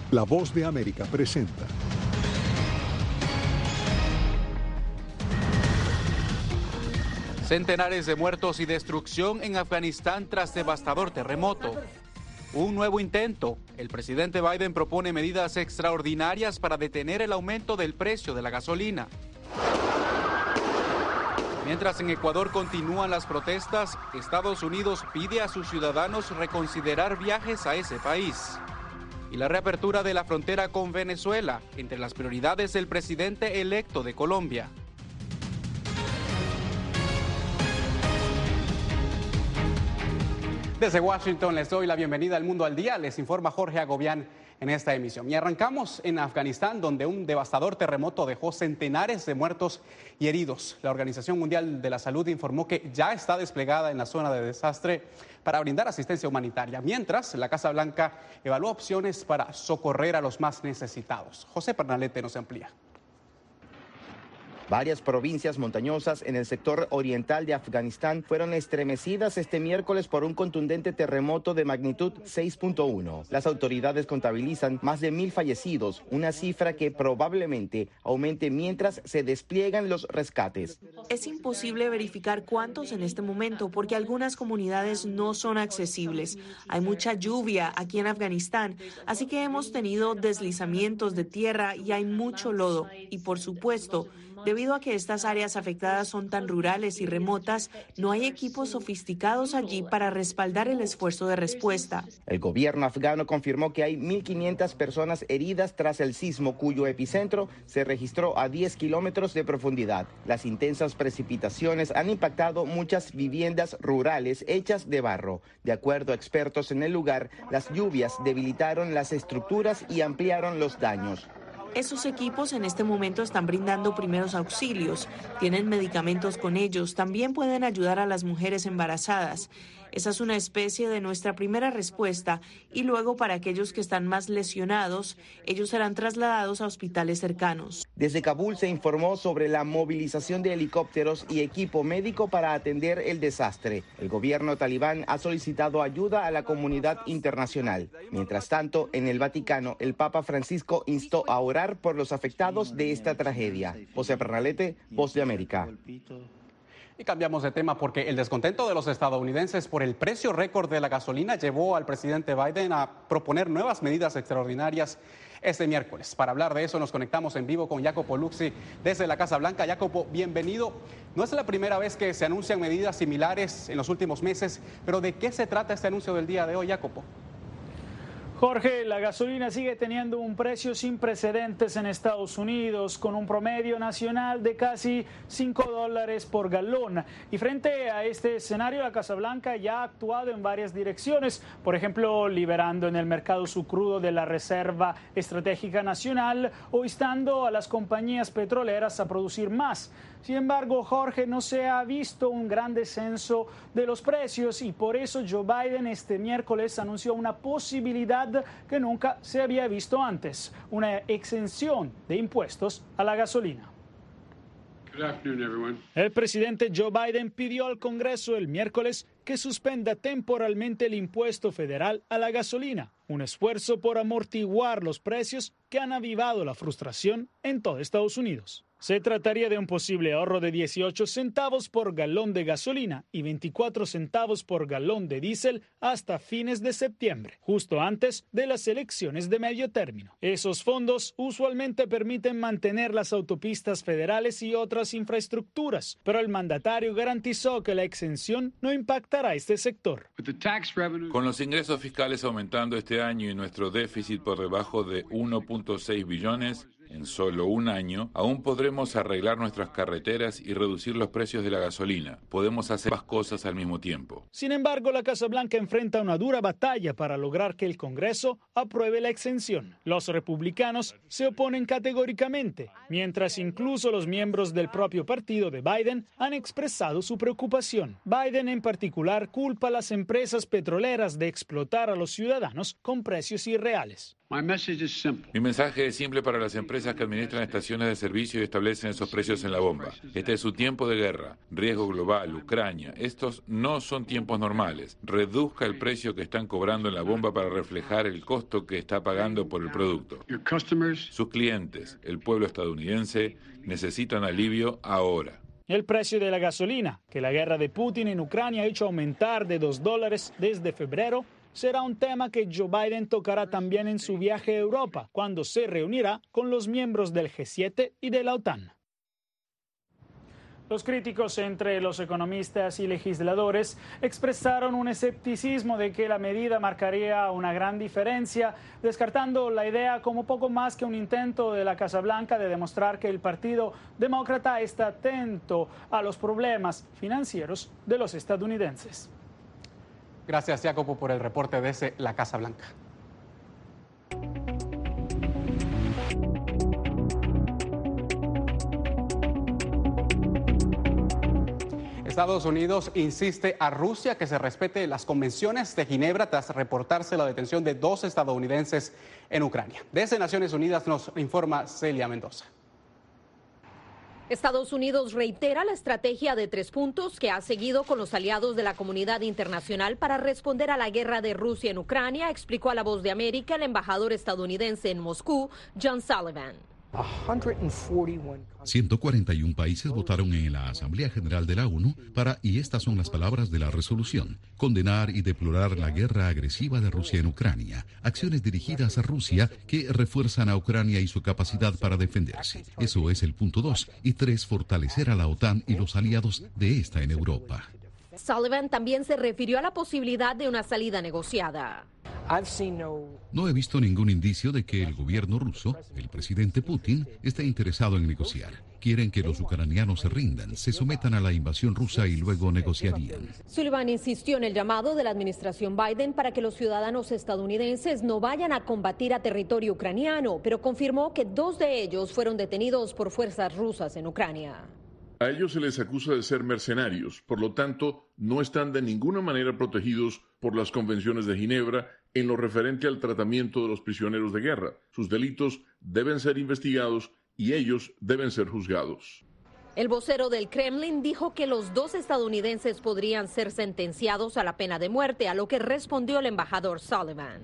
La Voz de América presenta. Centenares de muertos y destrucción en Afganistán tras devastador terremoto. Un nuevo intento. El presidente Biden propone medidas extraordinarias para detener el aumento del precio de la gasolina. Mientras en Ecuador continúan las protestas, Estados Unidos pide a sus ciudadanos reconsiderar viajes a ese país. Y la reapertura de la frontera con Venezuela, entre las prioridades del presidente electo de Colombia. Desde Washington les doy la bienvenida al Mundo al Día, les informa Jorge Agobián en esta emisión. Y arrancamos en Afganistán, donde un devastador terremoto dejó centenares de muertos y heridos. La Organización Mundial de la Salud informó que ya está desplegada en la zona de desastre para brindar asistencia humanitaria, mientras la Casa Blanca evalúa opciones para socorrer a los más necesitados. José Pernalete nos amplía. Varias provincias montañosas en el sector oriental de Afganistán fueron estremecidas este miércoles por un contundente terremoto de magnitud 6.1. Las autoridades contabilizan más de 1.000 fallecidos, una cifra que probablemente aumente mientras se despliegan los rescates. Es imposible verificar cuántos en este momento porque algunas comunidades no son accesibles. Hay mucha lluvia aquí en Afganistán, así que hemos tenido deslizamientos de tierra y hay mucho lodo. Y por supuesto, debido a que estas áreas afectadas son tan rurales y remotas, no hay equipos sofisticados allí para respaldar el esfuerzo de respuesta. El gobierno afgano confirmó que hay 1.500 personas heridas tras el sismo, cuyo epicentro se registró a 10 kilómetros de profundidad. Las intensas precipitaciones han impactado muchas viviendas rurales hechas de barro. De acuerdo a expertos en el lugar, las lluvias debilitaron las estructuras y ampliaron los daños. Esos equipos en este momento están brindando primeros auxilios, tienen medicamentos con ellos, también pueden ayudar a las mujeres embarazadas. Esa es una especie de nuestra primera respuesta y luego para aquellos que están más lesionados, ellos serán trasladados a hospitales cercanos. Desde Kabul se informó sobre la movilización de helicópteros y equipo médico para atender el desastre. El gobierno talibán ha solicitado ayuda a la comunidad internacional. Mientras tanto, en el Vaticano, el Papa Francisco instó a orar por los afectados de esta tragedia. José Pernalete, Voz de América. Y cambiamos de tema porque el descontento de los estadounidenses por el precio récord de la gasolina llevó al presidente Biden a proponer nuevas medidas extraordinarias este miércoles. Para hablar de eso nos conectamos en vivo con Jacopo Luzzi desde la Casa Blanca. Jacopo, bienvenido. No es la primera vez que se anuncian medidas similares en los últimos meses, pero ¿de qué se trata este anuncio del día de hoy, Jacopo? Jorge, la gasolina sigue teniendo un precio sin precedentes en Estados Unidos, con un promedio nacional de casi $5 por galón. Y frente a este escenario, la Casa Blanca ya ha actuado en varias direcciones, por ejemplo, liberando en el mercado su crudo de la Reserva Estratégica Nacional o instando a las compañías petroleras a producir más. Sin embargo, Jorge, no se ha visto un gran descenso de los precios y por eso Joe Biden este miércoles anunció una posibilidad que nunca se había visto antes, una exención de impuestos a la gasolina. El presidente Joe Biden pidió al Congreso el miércoles que suspenda temporalmente el impuesto federal a la gasolina, un esfuerzo por amortiguar los precios que han avivado la frustración en todo Estados Unidos. Se trataría de un posible ahorro de 18 centavos por galón de gasolina y 24 centavos por galón de diésel hasta fines de septiembre, justo antes de las elecciones de medio término. Esos fondos usualmente permiten mantener las autopistas federales y otras infraestructuras, pero el mandatario garantizó que la exención no impactará a este sector. Con los ingresos fiscales aumentando este año y nuestro déficit por debajo de 1.6 billones, en solo un año, aún podremos arreglar nuestras carreteras y reducir los precios de la gasolina. Podemos hacer más cosas al mismo tiempo. Sin embargo, la Casa Blanca enfrenta una dura batalla para lograr que el Congreso apruebe la exención. Los republicanos se oponen categóricamente, mientras incluso los miembros del propio partido de Biden han expresado su preocupación. Biden en particular culpa a las empresas petroleras de explotar a los ciudadanos con precios irreales. Mi mensaje es simple para las empresas que administran estaciones de servicio y establecen esos precios en la bomba. Este es su tiempo de guerra, riesgo global, Ucrania. Estos no son tiempos normales. Reduzca el precio que están cobrando en la bomba para reflejar el costo que está pagando por el producto. Sus clientes, el pueblo estadounidense, necesitan alivio ahora. El precio de la gasolina, que la guerra de Putin en Ucrania ha hecho aumentar de $2 desde febrero, será un tema que Joe Biden tocará también en su viaje a Europa, cuando se reunirá con los miembros del G7 y de la OTAN. Los críticos entre los economistas y legisladores expresaron un escepticismo de que la medida marcaría una gran diferencia, descartando la idea como poco más que un intento de la Casa Blanca de demostrar que el Partido Demócrata está atento a los problemas financieros de los estadounidenses. Gracias, Jacopo, por el reporte desde la Casa Blanca. Estados Unidos insiste a Rusia que se respete las convenciones de Ginebra tras reportarse la detención de 2 estadounidenses en Ucrania. Desde Naciones Unidas nos informa Celia Mendoza. Estados Unidos reitera la estrategia de 3 puntos que ha seguido con los aliados de la comunidad internacional para responder a la guerra de Rusia en Ucrania, explicó a La Voz de América el embajador estadounidense en Moscú, John Sullivan. 141 países votaron en la Asamblea General de la ONU y estas son las palabras de la resolución: condenar y deplorar la guerra agresiva de Rusia en Ucrania, acciones dirigidas a Rusia que refuerzan a Ucrania y su capacidad para defenderse. Eso es el punto 2. Y 3, fortalecer a la OTAN y los aliados de esta en Europa. Sullivan también se refirió a la posibilidad de una salida negociada. No he visto ningún indicio de que el gobierno ruso, el presidente Putin, esté interesado en negociar. Quieren que los ucranianos se rindan, se sometan a la invasión rusa y luego negociarían. Sullivan insistió en el llamado de la administración Biden para que los ciudadanos estadounidenses no vayan a combatir a territorio ucraniano, pero confirmó que 2 de ellos fueron detenidos por fuerzas rusas en Ucrania. A ellos se les acusa de ser mercenarios, por lo tanto, no están de ninguna manera protegidos por las convenciones de Ginebra en lo referente al tratamiento de los prisioneros de guerra. Sus delitos deben ser investigados y ellos deben ser juzgados. El vocero del Kremlin dijo que los 2 estadounidenses podrían ser sentenciados a la pena de muerte, a lo que respondió el embajador Sullivan.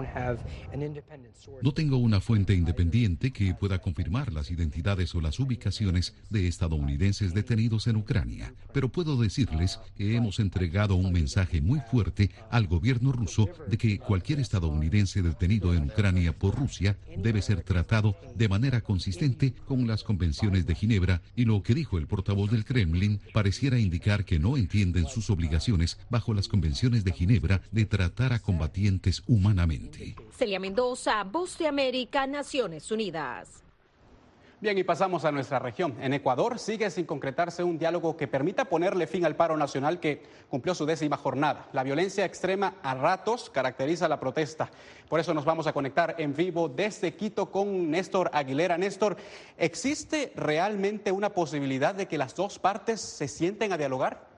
No tengo una fuente independiente que pueda confirmar las identidades o las ubicaciones de estadounidenses detenidos en Ucrania, pero puedo decirles que hemos entregado un mensaje muy fuerte al gobierno ruso de que cualquier estadounidense detenido en Ucrania por Rusia debe ser tratado de manera consistente con las convenciones de Ginebra, y lo que dijo el portavoz del Kremlin pareciera indicar que no entienden sus obligaciones bajo las convenciones de Ginebra de tratar a combatientes humanamente. Celia Mendoza, Voz de América, Naciones Unidas. Bien, y pasamos a nuestra región. En Ecuador sigue sin concretarse un diálogo que permita ponerle fin al paro nacional que cumplió su 10ª jornada. La violencia extrema a ratos caracteriza la protesta. Por eso nos vamos a conectar en vivo desde Quito con Néstor Aguilera. Néstor, ¿existe realmente una posibilidad de que las 2 partes se sienten a dialogar?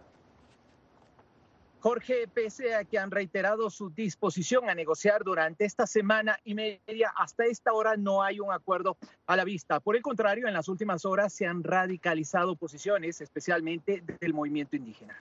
Jorge, pese a que han reiterado su disposición a negociar durante esta semana y media, hasta esta hora no hay un acuerdo a la vista. Por el contrario, en las últimas horas se han radicalizado posiciones, especialmente del movimiento indígena.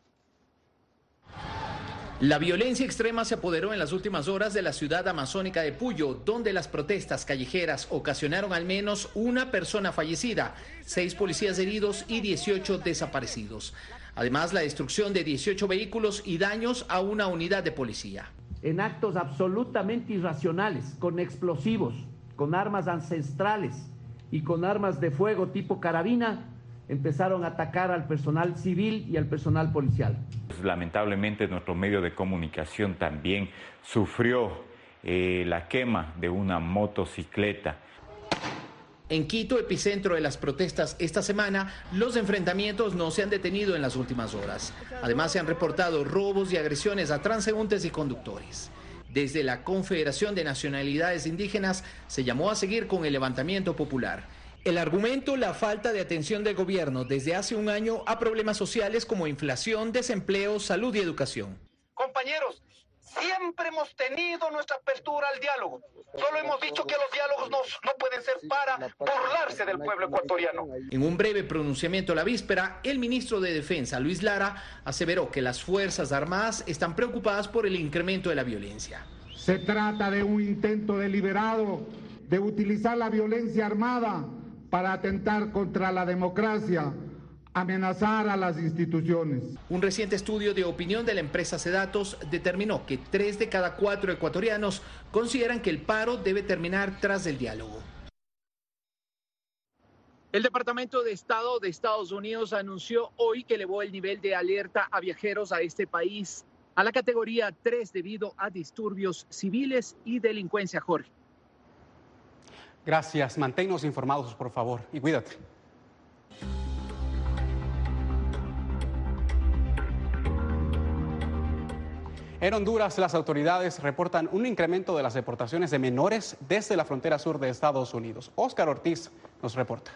La violencia extrema se apoderó en las últimas horas de la ciudad amazónica de Puyo, donde las protestas callejeras ocasionaron al menos 1 persona fallecida, 6 policías heridos y 18 desaparecidos. Además, la destrucción de 18 vehículos y daños a una unidad de policía. En actos absolutamente irracionales, con explosivos, con armas ancestrales y con armas de fuego tipo carabina, empezaron a atacar al personal civil y al personal policial. Lamentablemente, nuestro medio de comunicación también sufrió la quema de una motocicleta. En Quito, epicentro de las protestas esta semana, los enfrentamientos no se han detenido en las últimas horas. Además, se han reportado robos y agresiones a transeúntes y conductores. Desde la Confederación de Nacionalidades Indígenas se llamó a seguir con el levantamiento popular. El argumento, la falta de atención del gobierno desde hace un año a problemas sociales como inflación, desempleo, salud y educación. Compañeros, Siempre hemos tenido nuestra apertura al diálogo. Solo hemos dicho que los diálogos no pueden ser para burlarse del pueblo ecuatoriano. En un breve pronunciamiento la víspera, el ministro de Defensa, Luis Lara, aseveró que las Fuerzas Armadas están preocupadas por el incremento de la violencia. Se trata de un intento deliberado de utilizar la violencia armada para atentar contra la democracia, amenazar a las instituciones. Un reciente estudio de opinión de la empresa Sedatos determinó que 3 de cada 4 ecuatorianos consideran que el paro debe terminar tras el diálogo. El Departamento de Estado de Estados Unidos anunció hoy que elevó el nivel de alerta a viajeros a este país a la categoría 3 debido a disturbios civiles y delincuencia, Jorge. Gracias. Manténnos informados, por favor, y cuídate. En Honduras, las autoridades reportan un incremento de las deportaciones de menores desde la frontera sur de Estados Unidos. Óscar Ortiz nos reporta.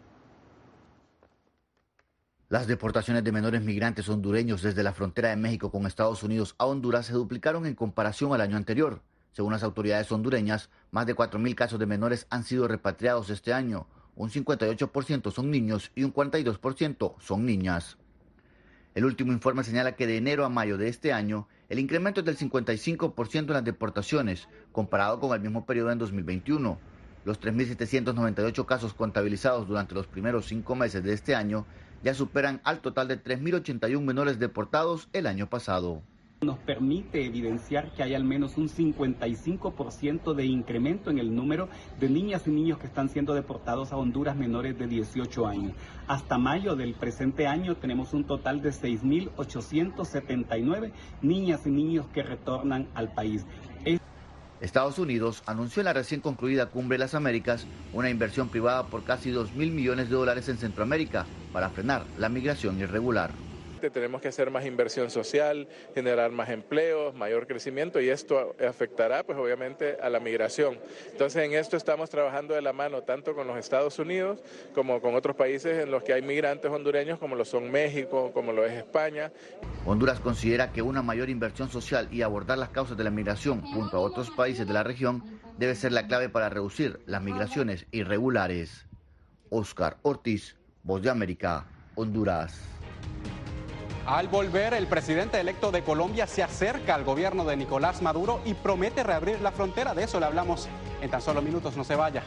Las deportaciones de menores migrantes hondureños desde la frontera de México con Estados Unidos a Honduras se duplicaron en comparación al año anterior. Según las autoridades hondureñas, más de 4.000 casos de menores han sido repatriados este año. Un 58% son niños y un 42% son niñas. El último informe señala que de enero a mayo de este año, el incremento es del 55% en las deportaciones, comparado con el mismo periodo en 2021. Los 3.798 casos contabilizados durante los primeros 5 meses de este año ya superan al total de 3.081 menores deportados el año pasado. Nos permite evidenciar que hay al menos un 55% de incremento en el número de niñas y niños que están siendo deportados a Honduras menores de 18 años. Hasta mayo del presente año tenemos un total de 6.879 niñas y niños que retornan al país. Estados Unidos anunció en la recién concluida Cumbre de las Américas una inversión privada por casi $2.000 millones en Centroamérica para frenar la migración irregular. Tenemos que hacer más inversión social, generar más empleos, mayor crecimiento y esto afectará pues obviamente a la migración. Entonces en esto estamos trabajando de la mano tanto con los Estados Unidos como con otros países en los que hay migrantes hondureños como lo son México, como lo es España. Honduras considera que una mayor inversión social y abordar las causas de la migración junto a otros países de la región debe ser la clave para reducir las migraciones irregulares. Óscar Ortiz, Voz de América, Honduras. Al volver, el presidente electo de Colombia se acerca al gobierno de Nicolás Maduro y promete reabrir la frontera. De eso le hablamos en tan solo minutos. No se vaya.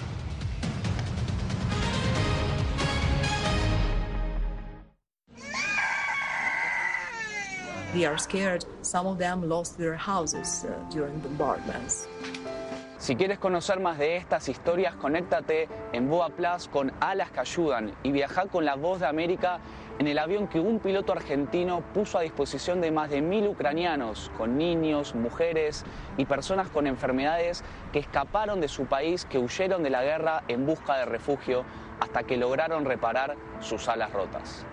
They are scared. Some of them lost their houses during bombardments. Si quieres conocer más de estas historias, conéctate en Boa Plus con Alas que Ayudan y viaja con la Voz de América en el avión que un piloto argentino puso a disposición de más de 1.000 ucranianos, con niños, mujeres y personas con enfermedades que escaparon de su país, que huyeron de la guerra en busca de refugio hasta que lograron reparar sus alas rotas.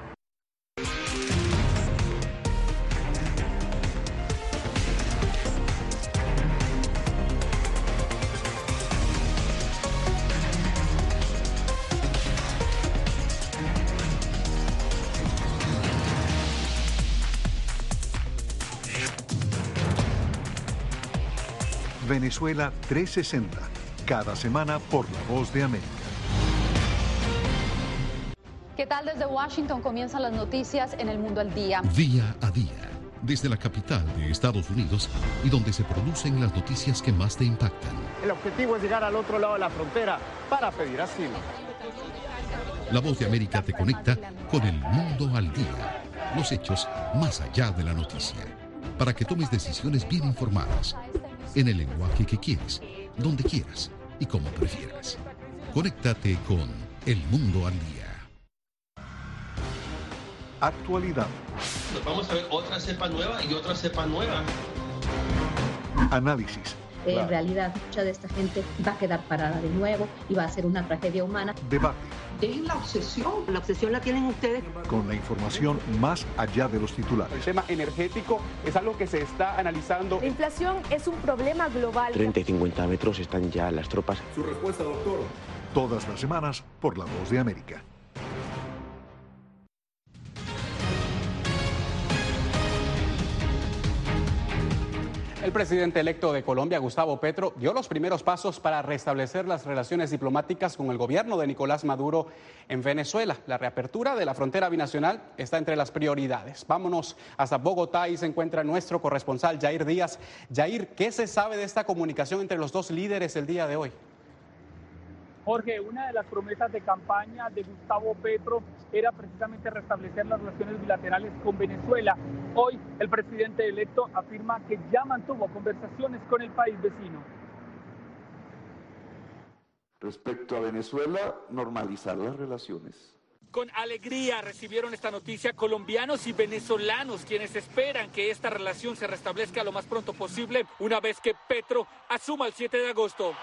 Venezuela 360, cada semana por La Voz de América. ¿Qué tal? Desde Washington comienzan las noticias en El Mundo al Día. Día a día, desde la capital de Estados Unidos y donde se producen las noticias que más te impactan. El objetivo es llegar al otro lado de la frontera para pedir asilo. La Voz de América te conecta con El Mundo al Día. Los hechos más allá de la noticia. Para que tomes decisiones bien informadas. En el lenguaje que quieres, donde quieras y como prefieras. Conéctate con El Mundo al Día. Actualidad. Nos vamos a ver otra cepa nueva y otra cepa nueva. Análisis. En realidad, mucha de esta gente va a quedar parada de nuevo y va a ser una tragedia humana. Debate. Dejen la obsesión. La obsesión la tienen ustedes. Con la información más allá de los titulares. El tema energético es algo que se está analizando. La inflación es un problema global. 30 y 50 metros están ya las tropas. Su respuesta, doctor. Todas las semanas por La Voz de América. El presidente electo de Colombia, Gustavo Petro, dio los primeros pasos para restablecer las relaciones diplomáticas con el gobierno de Nicolás Maduro en Venezuela. La reapertura de la frontera binacional está entre las prioridades. Vámonos hasta Bogotá y se encuentra nuestro corresponsal Jair Díaz. Jair, ¿qué se sabe de esta comunicación entre los dos líderes el día de hoy? Jorge, una de las promesas de campaña de Gustavo Petro era precisamente restablecer las relaciones bilaterales con Venezuela. Hoy el presidente electo afirma que ya mantuvo conversaciones con el país vecino. Respecto a Venezuela, normalizar las relaciones. Con alegría recibieron esta noticia colombianos y venezolanos, quienes esperan que esta relación se restablezca lo más pronto posible, una vez que Petro asuma el 7 de agosto.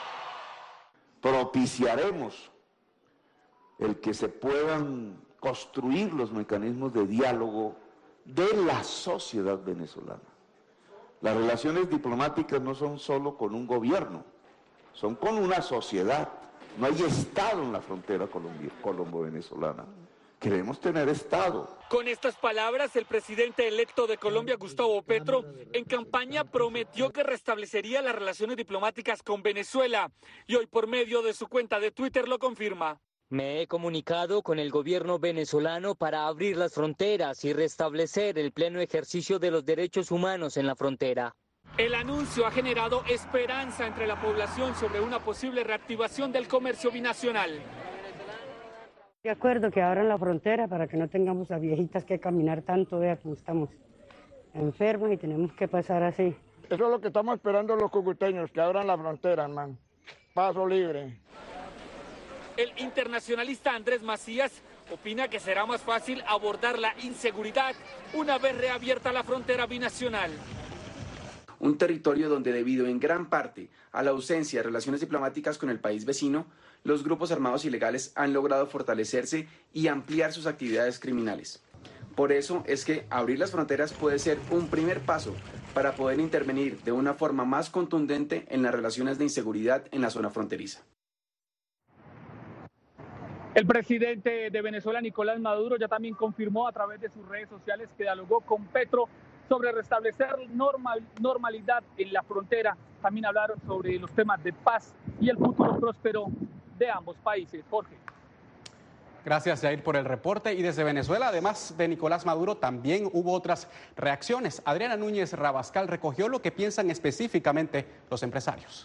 Propiciaremos el que se puedan construir los mecanismos de diálogo de la sociedad venezolana. Las relaciones diplomáticas no son solo con un gobierno, son con una sociedad. No hay Estado en la frontera colombo-venezolana. Queremos tener Estado. Con estas palabras, el presidente electo de Colombia, Gustavo Petro, en campaña prometió que restablecería las relaciones diplomáticas con Venezuela y hoy por medio de su cuenta de Twitter lo confirma. Me he comunicado con el gobierno venezolano para abrir las fronteras y restablecer el pleno ejercicio de los derechos humanos en la frontera. El anuncio ha generado esperanza entre la población sobre una posible reactivación del comercio binacional. De acuerdo que abran la frontera para que no tengamos a viejitas que caminar tanto, vea como estamos enfermos y tenemos que pasar así. Eso es lo que estamos esperando los cucuteños, que abran la frontera, hermano. Paso libre. El internacionalista Andrés Macías opina que será más fácil abordar la inseguridad una vez reabierta la frontera binacional. Un territorio donde, debido en gran parte a la ausencia de relaciones diplomáticas con el país vecino, los grupos armados ilegales han logrado fortalecerse y ampliar sus actividades criminales. Por eso es que abrir las fronteras puede ser un primer paso para poder intervenir de una forma más contundente en las relaciones de inseguridad en la zona fronteriza. El presidente de Venezuela, Nicolás Maduro, ya también confirmó a través de sus redes sociales que dialogó con Petro sobre restablecer normalidad en la frontera. También hablaron sobre los temas de paz y el futuro próspero de ambos países. Jorge. Gracias, Jair, por el reporte. Y desde Venezuela, además de Nicolás Maduro, también hubo otras reacciones. Adriana Núñez Rabascal recogió lo que piensan específicamente los empresarios.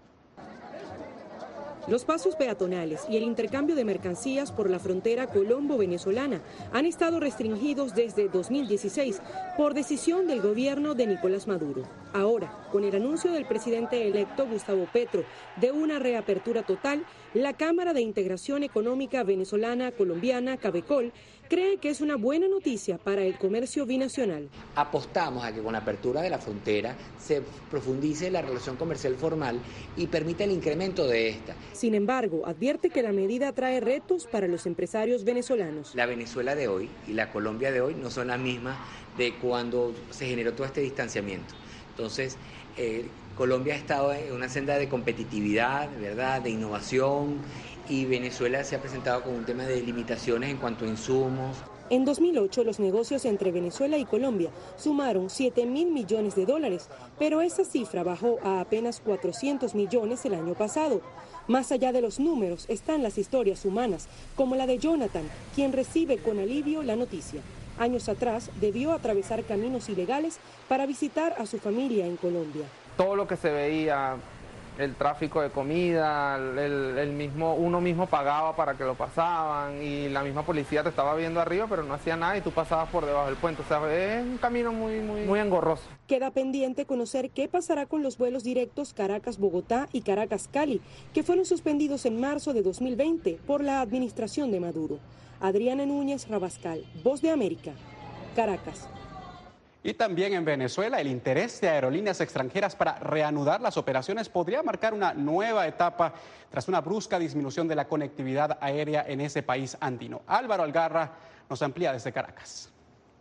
Los pasos peatonales y el intercambio de mercancías por la frontera colombo-venezolana han estado restringidos desde 2016 por decisión del gobierno de Nicolás Maduro. Ahora, con el anuncio del presidente electo Gustavo Petro de una reapertura total, la Cámara de Integración Económica Venezolana-Colombiana, CAVECOL, cree que es una buena noticia para el comercio binacional. Apostamos a que con la apertura de la frontera se profundice la relación comercial formal y permita el incremento de esta. Sin embargo, advierte que la medida trae retos para los empresarios venezolanos. La Venezuela de hoy y la Colombia de hoy no son las mismas de cuando se generó todo este distanciamiento. Entonces, Colombia ha estado en una senda de competitividad, ¿verdad?, de innovación, y Venezuela se ha presentado con un tema de limitaciones en cuanto a insumos. En 2008, los negocios entre Venezuela y Colombia sumaron $7.000 millones, pero esa cifra bajó a apenas 400 millones el año pasado. Más allá de los números están las historias humanas, como la de Jonathan, quien recibe con alivio la noticia. Años atrás debió atravesar caminos ilegales para visitar a su familia en Colombia. Todo lo que se veía, el tráfico de comida, uno mismo pagaba para que lo pasaban y la misma policía te estaba viendo arriba pero no hacía nada y tú pasabas por debajo del puente. O sea, es un camino muy engorroso. Queda pendiente conocer qué pasará con los vuelos directos Caracas-Bogotá y Caracas-Cali, que fueron suspendidos en marzo de 2020 por la administración de Maduro. Adriana Núñez Rabascal, Voz de América, Caracas. Y también en Venezuela, el interés de aerolíneas extranjeras para reanudar las operaciones podría marcar una nueva etapa tras una brusca disminución de la conectividad aérea en ese país andino. Álvaro Algarra nos amplía desde Caracas.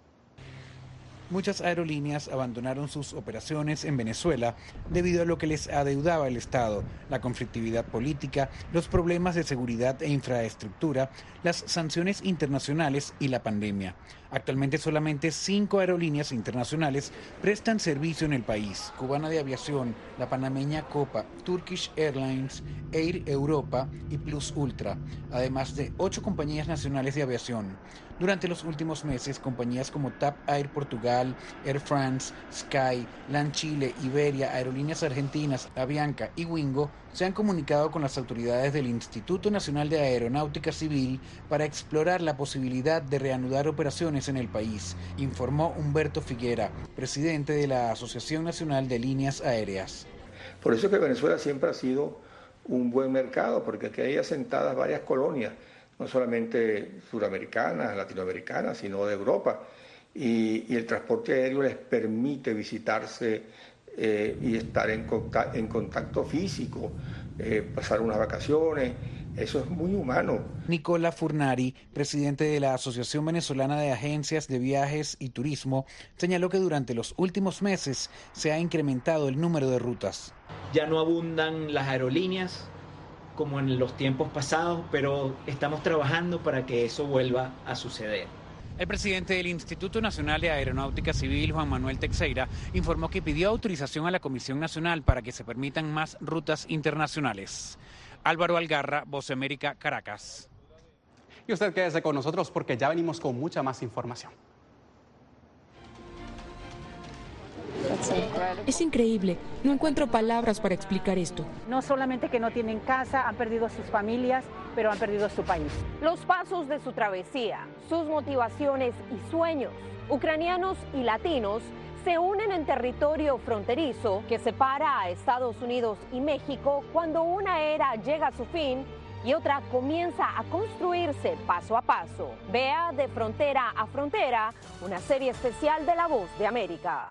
Muchas aerolíneas abandonaron sus operaciones en Venezuela debido a lo que les adeudaba el Estado, la conflictividad política, los problemas de seguridad e infraestructura, las sanciones internacionales y la pandemia. Actualmente solamente 5 aerolíneas internacionales prestan servicio en el país: Cubana de Aviación, la panameña Copa, Turkish Airlines, Air Europa y Plus Ultra, además de 8 compañías nacionales de aviación. Durante los últimos meses, compañías como TAP Air Portugal, Air France, Sky, LAN Chile, Iberia, Aerolíneas Argentinas, Avianca y Wingo se han comunicado con las autoridades del Instituto Nacional de Aeronáutica Civil para explorar la posibilidad de reanudar operaciones en el país, informó Humberto Figuera, presidente de la Asociación Nacional de Líneas Aéreas. Por eso que Venezuela siempre ha sido un buen mercado, porque aquí hay asentadas varias colonias, no solamente suramericanas, latinoamericanas, sino de Europa. Y el transporte aéreo les permite visitarse y estar en contacto físico, pasar unas vacaciones. Eso es muy humano. Nicola Furnari, presidente de la Asociación Venezolana de Agencias de Viajes y Turismo, señaló que durante los últimos meses se ha incrementado el número de rutas. Ya no abundan las aerolíneas como en los tiempos pasados, pero estamos trabajando para que eso vuelva a suceder. El presidente del Instituto Nacional de Aeronáutica Civil, Juan Manuel Teixeira, informó que pidió autorización a la Comisión Nacional para que se permitan más rutas internacionales. Álvaro Algarra, Voz de América, Caracas. Y usted quédese con nosotros porque ya venimos con mucha más información. Es increíble, no encuentro palabras para explicar esto. No solamente que no tienen casa, han perdido a sus familias, pero han perdido su país. Los pasos de su travesía, sus motivaciones y sueños, ucranianos y latinos, se unen en territorio fronterizo que separa a Estados Unidos y México cuando una era llega a su fin y otra comienza a construirse paso a paso. Vea De Frontera a Frontera, una serie especial de La Voz de América.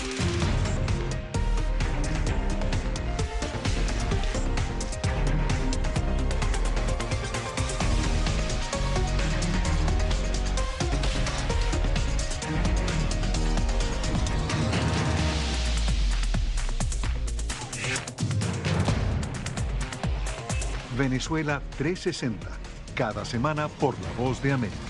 Venezuela 360, cada semana por La Voz de América.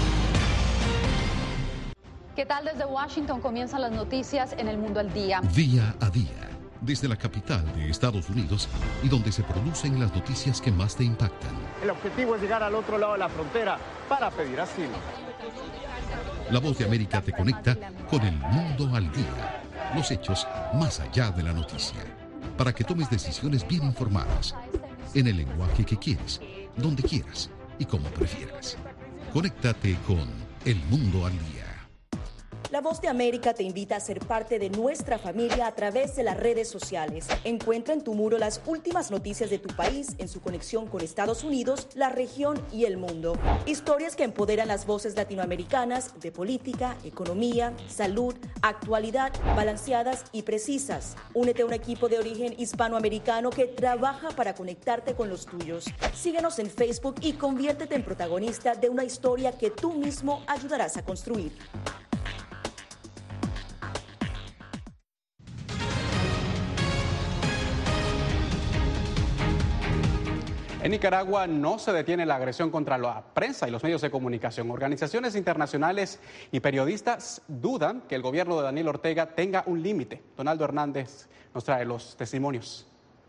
¿Qué tal? Desde Washington comienzan las noticias en El Mundo al Día. Día a día, desde la capital de Estados Unidos y donde se producen las noticias que más te impactan. El objetivo es llegar al otro lado de la frontera para pedir asilo. La Voz de América te conecta con El Mundo al Día. Los hechos más allá de la noticia. Para que tomes decisiones bien informadas. En el lenguaje que quieres, donde quieras y como prefieras. Conéctate con El Mundo al Día. La Voz de América te invita a ser parte de nuestra familia a través de las redes sociales. Encuentra en tu muro las últimas noticias de tu país en su conexión con Estados Unidos, la región y el mundo. Historias que empoderan las voces latinoamericanas de política, economía, salud, actualidad, balanceadas y precisas. Únete a un equipo de origen hispanoamericano que trabaja para conectarte con los tuyos. Síguenos en Facebook y conviértete en protagonista de una historia que tú mismo ayudarás a construir. En Nicaragua no se detiene la agresión contra la prensa y los medios de comunicación. Organizaciones internacionales y periodistas dudan que el gobierno de Daniel Ortega tenga un límite. Donaldo Hernández nos trae los testimonios.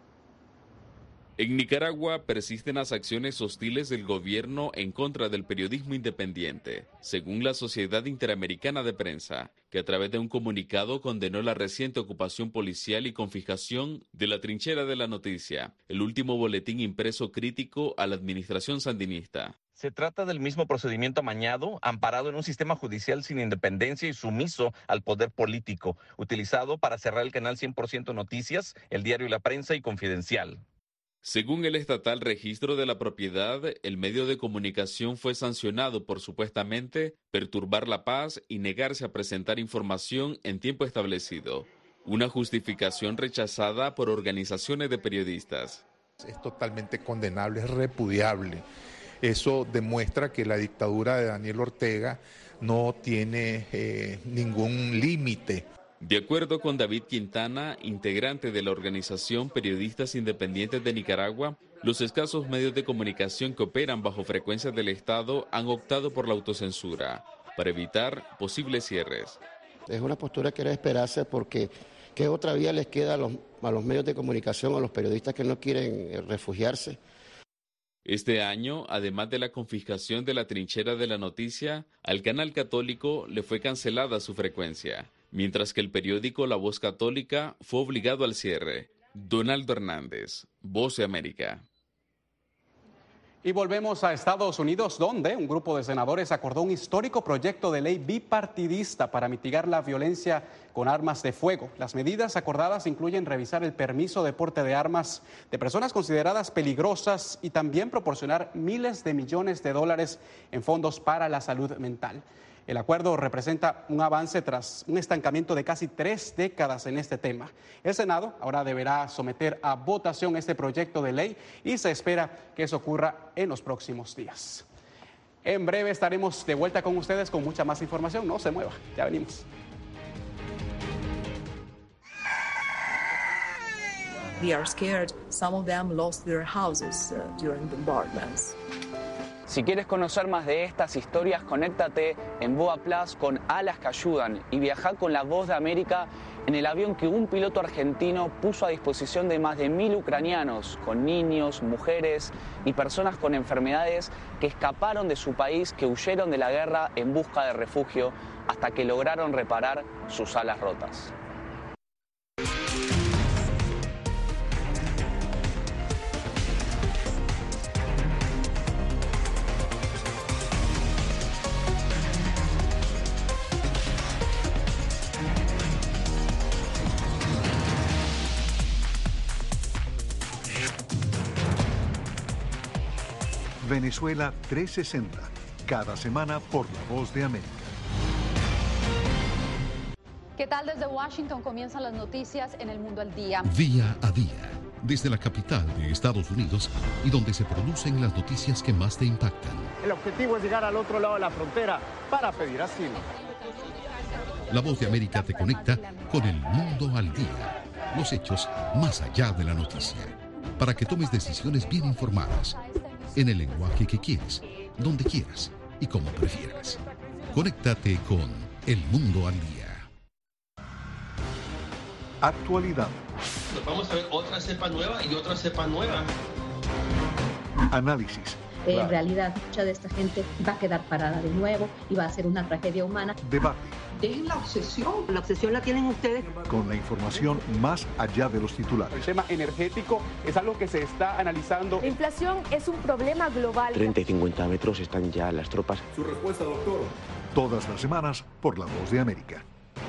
En Nicaragua persisten las acciones hostiles del gobierno en contra del periodismo independiente, según la Sociedad Interamericana de Prensa, que a través de un comunicado condenó la reciente ocupación policial y confiscación de la trinchera de la noticia, el último boletín impreso crítico a la administración sandinista. Se trata del mismo procedimiento amañado, amparado en un sistema judicial sin independencia y sumiso al poder político, utilizado para cerrar el canal 100% Noticias, el diario La Prensa y Confidencial. Según el estatal registro de la propiedad, el medio de comunicación fue sancionado por supuestamente perturbar la paz y negarse a presentar información en tiempo establecido. Una justificación rechazada por organizaciones de periodistas. Es totalmente condenable, es repudiable. Eso demuestra que la dictadura de Daniel Ortega no tiene ningún límite. De acuerdo con David Quintana, integrante de la organización Periodistas Independientes de Nicaragua, los escasos medios de comunicación que operan bajo frecuencias del Estado han optado por la autocensura. para evitar posibles cierres. Es una postura que era de esperarse porque ¿qué otra vía les queda a los medios de comunicación, a los periodistas que no quieren refugiarse? Este año, además de la confiscación de la trinchera de la noticia, al canal católico le fue cancelada su frecuencia, mientras que el periódico La Voz Católica fue obligado al cierre. Donaldo Hernández, Voz de América. Y volvemos a Estados Unidos, donde un grupo de senadores acordó un histórico proyecto de ley bipartidista para mitigar la violencia con armas de fuego. Las medidas acordadas incluyen revisar el permiso de porte de armas de personas consideradas peligrosas y también proporcionar miles de millones de dólares en fondos para la salud mental. El acuerdo representa un avance tras un estancamiento de casi 3 décadas en este tema. El Senado ahora deberá someter a votación este proyecto de ley y se espera que eso ocurra en los próximos días. En breve estaremos de vuelta con ustedes con mucha más información. No se mueva, ya venimos. They are scared. Some of them lost their houses during bombardments. Si quieres conocer más de estas historias, conéctate en Boa Plus con Alas que Ayudan y viaja con La Voz de América en el avión que un piloto argentino puso a disposición de más de 1.000 ucranianos, con niños, mujeres y personas con enfermedades que escaparon de su país, que huyeron de la guerra en busca de refugio hasta que lograron reparar sus alas rotas. Venezuela 360, cada semana por La Voz de América. ¿Qué tal? Desde Washington comienzan las noticias en El Mundo al Día. Día a día, desde la capital de Estados Unidos y donde se producen las noticias que más te impactan. El objetivo es llegar al otro lado de la frontera para pedir asilo. La Voz de América te conecta con El Mundo al Día. Los hechos más allá de la noticia. Para que tomes decisiones bien informadas. En el lenguaje que quieres, donde quieras y como prefieras. Conéctate con El Mundo al Día. Actualidad. Nos vamos a ver otra cepa nueva y otra cepa nueva. Análisis. En realidad, mucha de esta gente va a quedar parada de nuevo y va a ser una tragedia humana. Debate. Dejen la obsesión la tienen ustedes. Con la información más allá de los titulares. El tema energético es algo que se está analizando. La inflación es un problema global. 30 y 50 metros están ya las tropas. Su respuesta, doctor. Todas las semanas por La Voz de América.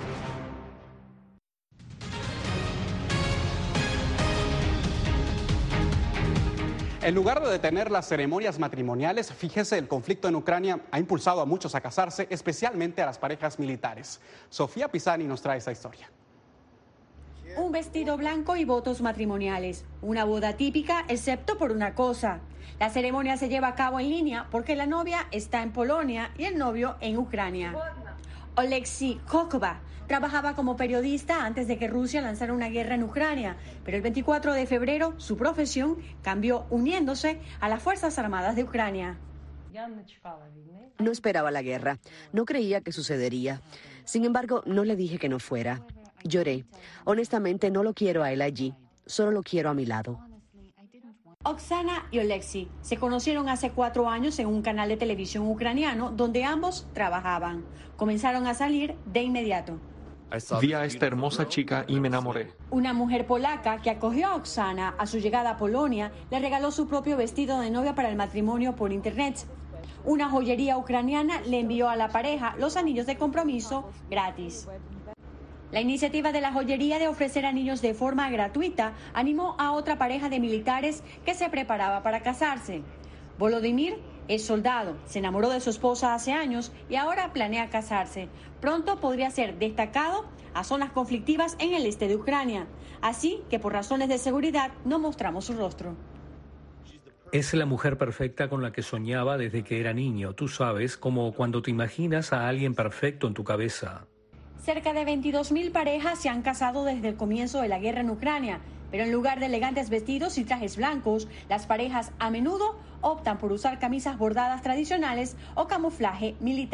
En lugar de detener las ceremonias matrimoniales, fíjese, el conflicto en Ucrania ha impulsado a muchos a casarse, especialmente a las parejas militares. Sofía Pisani nos trae esta historia. Un vestido blanco y votos matrimoniales. Una boda típica, excepto por una cosa. La ceremonia se lleva a cabo en línea porque la novia está en Polonia y el novio en Ucrania. Oleksiy Kokova trabajaba como periodista antes de que Rusia lanzara una guerra en Ucrania, pero el 24 de febrero su profesión cambió uniéndose a las Fuerzas Armadas de Ucrania. No esperaba la guerra, no creía que sucedería. Sin embargo, no le dije que no fuera. Lloré. Honestamente, no lo quiero a él allí, solo lo quiero a mi lado. Oksana y Oleksiy se conocieron hace 4 años en un canal de televisión ucraniano donde ambos trabajaban. Comenzaron a salir de inmediato. Vi a esta hermosa chica y me enamoré. Una mujer polaca que acogió a Oksana a su llegada a Polonia le regaló su propio vestido de novia para el matrimonio por internet. Una joyería ucraniana le envió a la pareja los anillos de compromiso gratis. La iniciativa de la joyería de ofrecer anillos de forma gratuita animó a otra pareja de militares que se preparaba para casarse. Volodymyr es soldado, se enamoró de su esposa hace años y ahora planea casarse. Pronto podría ser destacado a zonas conflictivas en el este de Ucrania. Así que por razones de seguridad no mostramos su rostro. Es la mujer perfecta con la que soñaba desde que era niño. Tú sabes, como cuando te imaginas a alguien perfecto en tu cabeza. Cerca de 22.000 parejas se han casado desde el comienzo de la guerra en Ucrania, pero en lugar de elegantes vestidos y trajes blancos, las parejas a menudo optan por usar camisas bordadas tradicionales o camuflaje militar.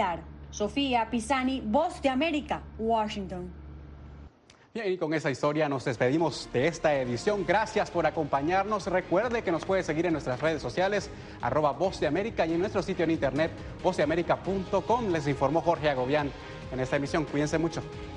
Sofía Pisani, Voz de América, Washington. Bien, y con esa historia nos despedimos de esta edición. Gracias por acompañarnos. Recuerde que nos puede seguir en nuestras redes sociales, @Voz de América, y en nuestro sitio en internet, vozdeamerica.com. Les informó Jorge Agobián en esta emisión. Cuídense mucho.